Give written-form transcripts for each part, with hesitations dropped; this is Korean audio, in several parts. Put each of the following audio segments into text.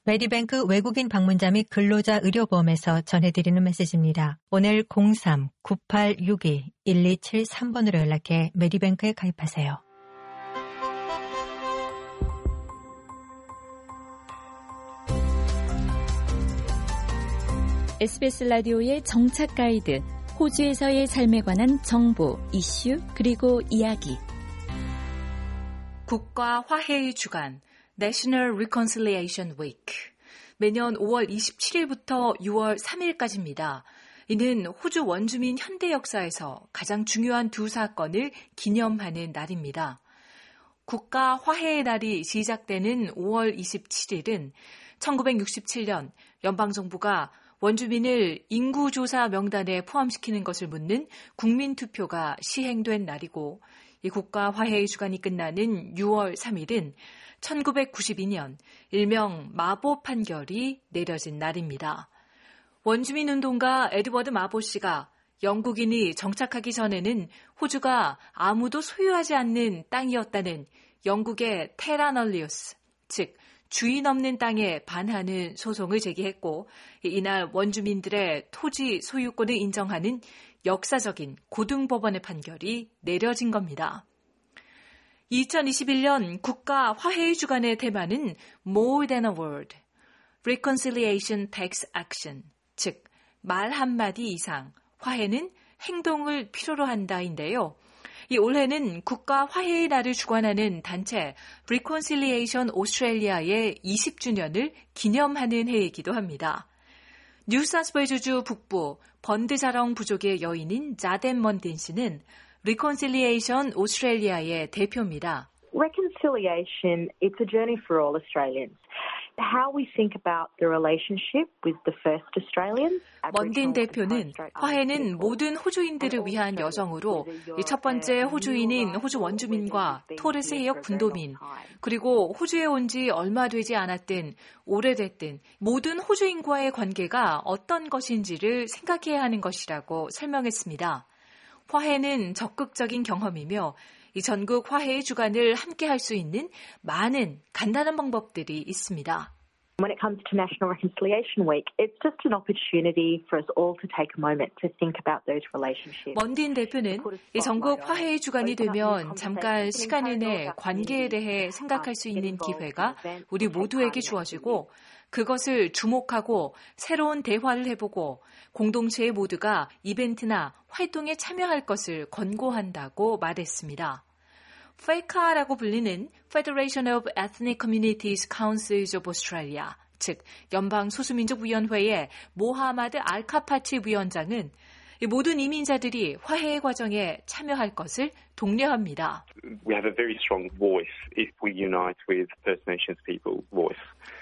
메디뱅크 외국인 방문자 및 근로자 의료보험에서 전해드리는 메시지입니다. 오늘 03-9862-1273번으로 연락해 메디뱅크에 가입하세요. SBS 라디오의 정착 가이드, 호주에서의 삶에 관한 정보, 이슈, 그리고 이야기. 국가 화해의 주간, National Reconciliation Week. 매년 5월 27일부터 6월 3일까지입니다. 이는 호주 원주민 현대 역사에서 가장 중요한 두 사건을 기념하는 날입니다. 국가 화해의 날이 시작되는 5월 27일은 1967년 연방정부가 원주민을 인구조사 명단에 포함시키는 것을 묻는 국민투표가 시행된 날이고, 이 국가 화해의 주간이 끝나는 6월 3일은 1992년 일명 마보 판결이 내려진 날입니다. 원주민 운동가 에드워드 마보 씨가 영국인이 정착하기 전에는 호주가 아무도 소유하지 않는 땅이었다는 영국의 테라 널리우스, 즉 주인 없는 땅에 반하는 소송을 제기했고, 이날 원주민들의 토지 소유권을 인정하는 역사적인 고등법원의 판결이 내려진 겁니다. 2021년 국가 화해의 주간의 테마는 More than a word, Reconciliation takes action, 즉 말 한마디 이상, 화해는 행동을 필요로 한다인데요. 이 올해는 국가 화해의 날을 주관하는 단체 Reconciliation Australia의 20주년을 기념하는 해이기도 합니다. 뉴사우스웨일즈주 북부 번드자렁 부족의 여인인 자덴 먼딘 씨는 Reconciliation Australia의 대표입니다. Reconciliation, it's a journey for all Australians. How we think about the relationship with the first Australians. 먼딘 대표는 화해는 모든 호주인들을 위한 여정으로 첫 번째 호주인인 호주 원주민과 토레스 해역 군도민, 그리고 호주에 온 지 얼마 되지 않았든 오래됐든 모든 호주인과의 관계가 어떤 것인지를 생각해야 하는 것이라고 설명했습니다. 화해는 적극적인 경험이며 이 전국 화해의 주간을 함께 할 수 있는 많은 간단한 방법들이 있습니다. When it comes to National Reconciliation Week, it's just an opportunity for us all to take a moment to think about those relationships. 먼딘 대표는 이 전국 화해의 주간이 되면 잠깐 시간을 내 관계에 대해 생각할 수 있는 기회가 우리 모두에게 주어지고, 그것을 주목하고 새로운 대화를 해보고 공동체의 모두가 이벤트나 활동에 참여할 것을 권고한다고 말했습니다. FECA라고 불리는 Federation of Ethnic Communities Councils of Australia, 즉 연방소수민족위원회의 모하마드 알카파치 위원장은 모든 이민자들이 화해의 과정에 참여할 것을 독려합니다. We have a very strong voice if we unite with First Nations people voice.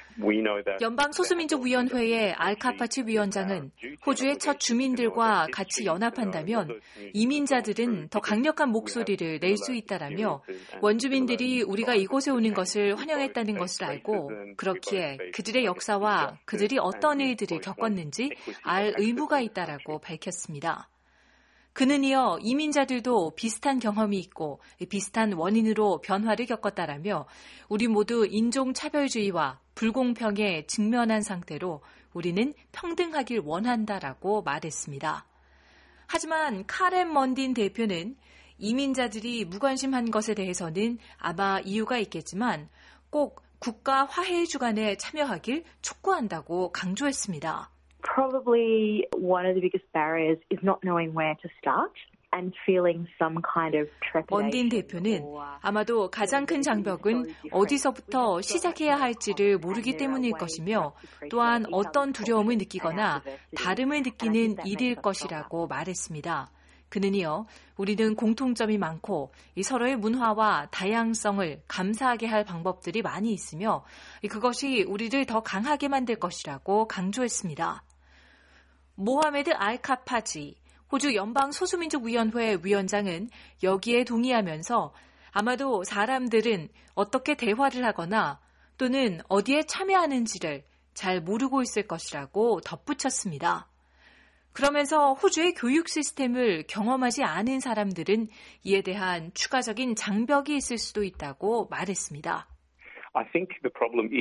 연방소수민족위원회의 알카파치 위원장은 호주의 첫 주민들과 같이 연합한다면 이민자들은 더 강력한 목소리를 낼 수 있다라며, 원주민들이 우리가 이곳에 오는 것을 환영했다는 것을 알고 그렇기에 그들의 역사와 그들이 어떤 일들을 겪었는지 알 의무가 있다라고 밝혔습니다. 그는 이어 이민자들도 비슷한 경험이 있고 비슷한 원인으로 변화를 겪었다라며, 우리 모두 인종차별주의와 불공평에 직면한 상태로 우리는 평등하길 원한다라고 말했습니다. 하지만 카렌 먼딘 대표는 이민자들이 무관심한 것에 대해서는 아마 이유가 있겠지만 꼭 국가 화해의 주간에 참여하길 촉구한다고 강조했습니다. Probably one of the biggest barriers is not knowing where to start and feeling some kind of trepidation. 먼딘 대표는 아마도 가장 큰 장벽은 어디서부터 시작해야 할지를 모르기 때문일 것이며, 또한 어떤 두려움을 느끼거나 다름을 느끼는 일일 것이라고 말했습니다. 그는 이어 우리는 공통점이 많고 이 서로의 문화와 다양성을 감사하게 할 방법들이 많이 있으며 그것이 우리를 더 강하게 만들 것이라고 강조했습니다. 모하메드 알카파지 호주 연방소수민족위원회 위원장은 여기에 동의하면서 아마도 사람들은 어떻게 대화를 하거나 또는 어디에 참여하는지를 잘 모르고 있을 것이라고 덧붙였습니다. 그러면서 호주의 교육 시스템을 경험하지 않은 사람들은 이에 대한 추가적인 장벽이 있을 수도 있다고 말했습니다. I think the problem is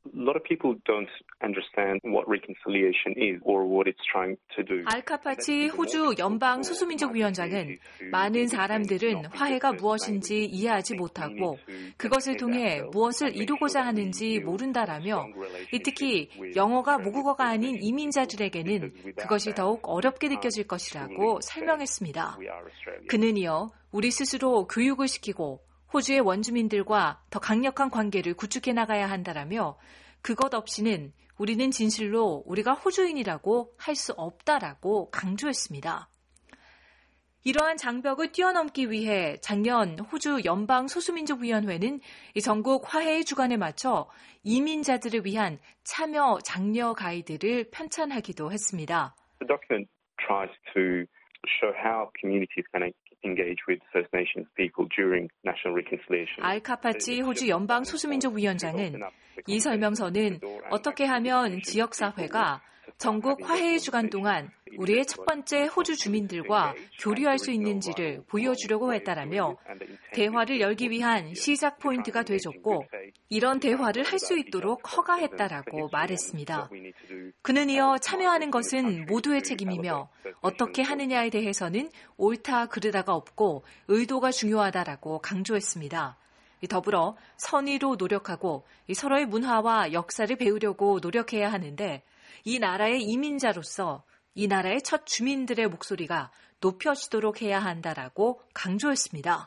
A lot of people don't understand what reconciliation is or what it's trying to do. 알카파치 호주 연방 소수민족 위원장은 많은 사람들은 화해가 무엇인지 이해하지 못하고 그것을 통해 무엇을 이루고자 하는지 모른다라며 특히 영어가 모국어가 아닌 이민자들에게는 그것이 더욱 어렵게 느껴질 것이라고 설명했습니다. 그는 이어 우리 스스로 교육을 시키고 호주의 원주민들과 더 강력한 관계를 구축해 나가야 한다라며 그것 없이는 우리는 진실로 우리가 호주인이라고 할 수 없다라고 강조했습니다. 이러한 장벽을 뛰어넘기 위해 작년 호주 연방 소수민족위원회는 전국 화해의 주간에 맞춰 이민자들을 위한 참여 장려 가이드를 편찬하기도 했습니다. The document tries to show how communities can engage with First Nations people during national reconciliation. 알카파치 호주 연방 소수민족 위원장은 이 설명서는 어떻게 하면 지역사회가 전국 화해의 주간 동안 우리의 첫 번째 호주 주민들과 교류할 수 있는지를 보여주려고 했다라며 대화를 열기 위한 시작 포인트가 돼줬고 이런 대화를 할 수 있도록 허가했다라고 말했습니다. 그는 이어 참여하는 것은 모두의 책임이며 어떻게 하느냐에 대해서는 옳다 그르다가 없고 의도가 중요하다라고 강조했습니다. 더불어 선의로 노력하고 서로의 문화와 역사를 배우려고 노력해야 하는데 이 나라의 이민자로서 이 나라의 첫 주민들의 목소리가 높여지도록 해야 한다라고 강조했습니다.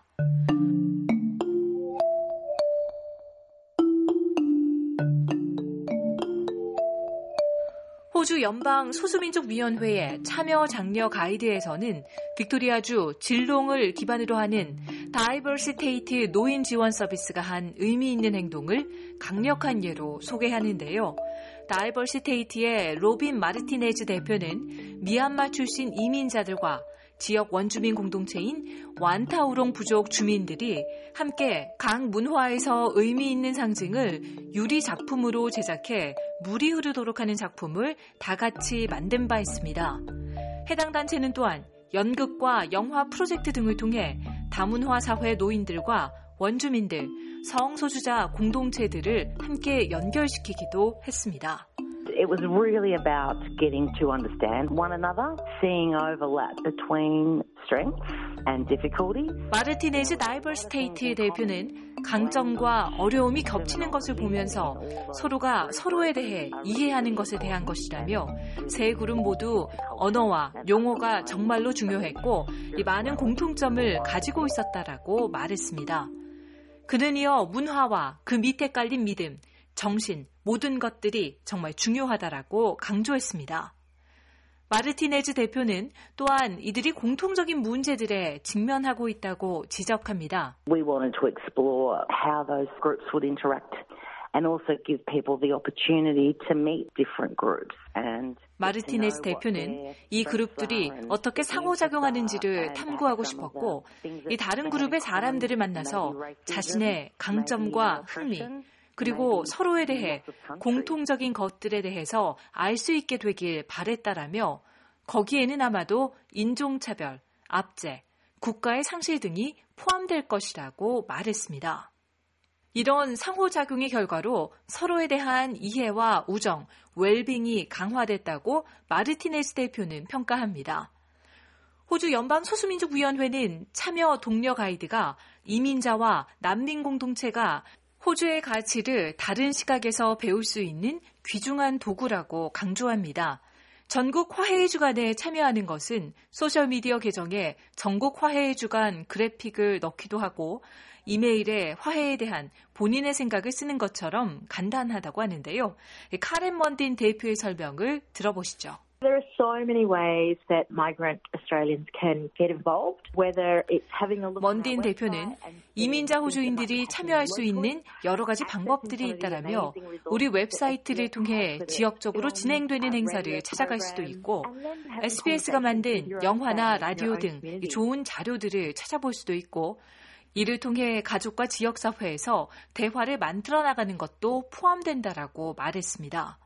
호주 연방 소수민족위원회의 참여 장려 가이드에서는 빅토리아주 질롱을 기반으로 하는 다이버시테이트 노인 지원 서비스가 한 의미 있는 행동을 강력한 예로 소개하는데요. 다이버시테이트의 로빈 마르티네즈 대표는 미얀마 출신 이민자들과 지역 원주민 공동체인 완타우롱 부족 주민들이 함께 각 문화에서 의미 있는 상징을 유리 작품으로 제작해 물이 흐르도록 하는 작품을 다 같이 만든 바 있습니다. 해당 단체는 또한 연극과 영화 프로젝트 등을 통해 다문화 사회 노인들과 원주민들, 성소수자 공동체들을 함께 연결시키기도 했습니다. It was really about getting to understand one another, seeing overlap between strengths and difficulties. 마르티네즈 다이버시테이트 대표는 강점과 어려움이 겹치는 것을 보면서 서로가 서로에 대해 이해하는 것에 대한 것이라며 세 그룹 모두 언어와 용어가 정말로 중요했고 이 많은 공통점을 가지고 있었다라고 말했습니다. 그는 이어 문화와 그 밑에 깔린 믿음, 정신, 모든 것들이 정말 중요하다라고 강조했습니다. 마르티네즈 대표는 또한 이들이 공통적인 문제들에 직면하고 있다고 지적합니다. We wanted to explore how those groups would interact and also give people the opportunity to meet different groups. 마르티네즈 대표는 이 그룹들이 어떻게 상호작용하는지를 탐구하고 싶었고 이 다른 그룹의 사람들을 만나서 자신의 강점과 흥미, 그리고 서로에 대해 공통적인 것들에 대해서 알 수 있게 되길 바랬다라며 거기에는 아마도 인종차별, 압제, 국가의 상실 등이 포함될 것이라고 말했습니다. 이런 상호작용의 결과로 서로에 대한 이해와 우정, 웰빙이 강화됐다고 마르티네즈 대표는 평가합니다. 호주 연방 소수민족위원회는 참여 동료 가이드가 이민자와 난민 공동체가 호주의 가치를 다른 시각에서 배울 수 있는 귀중한 도구라고 강조합니다. 전국 화해의 주간에 참여하는 것은 소셜미디어 계정에 전국 화해의 주간 그래픽을 넣기도 하고 이메일에 화해에 대한 본인의 생각을 쓰는 것처럼 간단하다고 하는데요. 카렌 먼딘 대표의 설명을 들어보시죠. There are so many ways that migrant Australians can get involved, whether it's having a look at 먼딘 대표는 이민자 호주인들이 참여할 수 있는 여러 가지 방법들이 있다라며 우리 웹사이트를 통해 지역적으로 진행되는 행사를 찾아갈 수도 있고 SBS가 만든 영화나 라디오 등 좋은 자료들을 찾아볼 수도 있고 이를 통해 가족과 지역사회에서 대화를 만들어 나가는 것도 포함된다라고 말했습니다.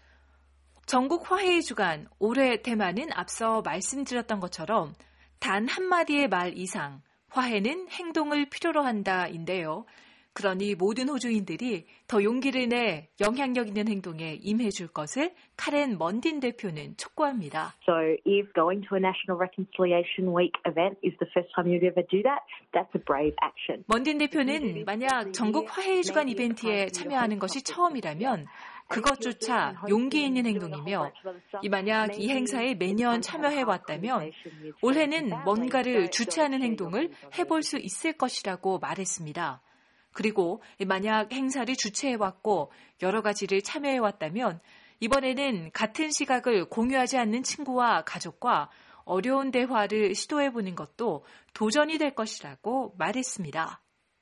전국 화해의 주간 올해 테마는 앞서 말씀드렸던 것처럼 단 한마디의 말 이상 화해는 행동을 필요로 한다인데요. 그러니 모든 호주인들이 더 용기를 내 영향력 있는 행동에 임해줄 것을 카렌 먼딘 대표는 촉구합니다. So if going to a National Reconciliation Week event is the first time you'd ever do that, that's a brave action. 먼딘 대표는 만약 전국 화해의 주간 이벤트에 참여하는 것이 처음이라면 그것조차 용기 있는 행동이며 만약 이 행사에 매년 참여해왔다면 올해는 뭔가를 주최하는 행동을 해볼 수 있을 것이라고 말했습니다. 그리고 만약 행사를 주최해왔고 여러 가지를 참여해왔다면 이번에는 같은 시각을 공유하지 않는 친구와 가족과 어려운 대화를 시도해보는 것도 도전이 될 것이라고 말했습니다.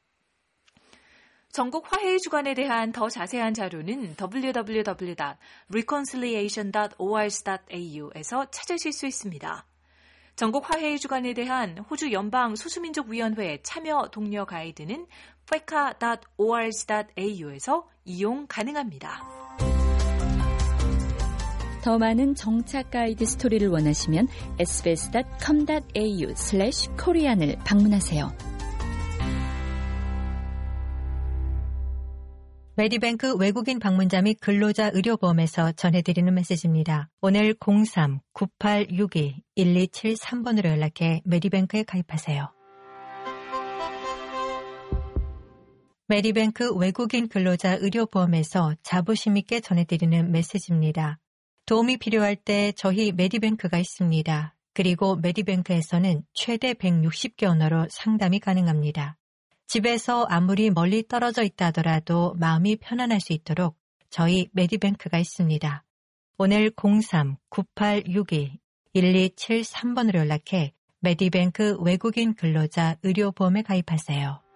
전국 화해의 주간에 대한 더 자세한 자료는 www.reconciliation.ors.au에서 찾으실 수 있습니다. 전국 화해의 주간에 대한 호주 연방 소수민족위원회 참여 독려 가이드는 feca.ors.au에서 이용 가능합니다. 더 많은 정착 가이드 스토리를 원하시면 sbs.com.au/korean을 방문하세요. 메디뱅크 외국인 방문자 및 근로자 의료보험에서 전해드리는 메시지입니다. 오늘 03-9862-1273번으로 연락해 메디뱅크에 가입하세요. 메디뱅크 외국인 근로자 의료보험에서 자부심 있게 전해드리는 메시지입니다. 도움이 필요할 때 저희 메디뱅크가 있습니다. 그리고 메디뱅크에서는 최대 160개 언어로 상담이 가능합니다. 집에서 아무리 멀리 떨어져 있다 하더라도 마음이 편안할 수 있도록 저희 메디뱅크가 있습니다. 오늘 03-9862-1273번으로 연락해 메디뱅크 외국인 근로자 의료보험에 가입하세요.